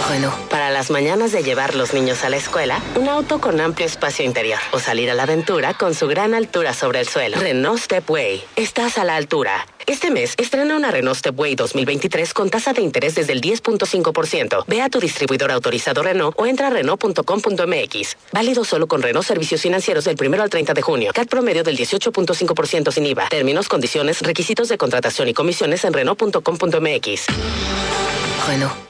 Renault. Para las mañanas de llevar los niños a la escuela, un auto con amplio espacio interior. O salir a la aventura con su gran altura sobre el suelo. Renault Stepway. Estás a la altura. Este mes, estrena una Renault Stepway 2023 con tasa de interés desde el 10.5%. Ve a tu distribuidor autorizado Renault o entra a Renault.com.mx. Válido solo con Renault Servicios Financieros del 1 al 30 de junio. CAT promedio del 18.5% sin IVA. Términos, condiciones, requisitos de contratación y comisiones en Renault.com.mx. Renault.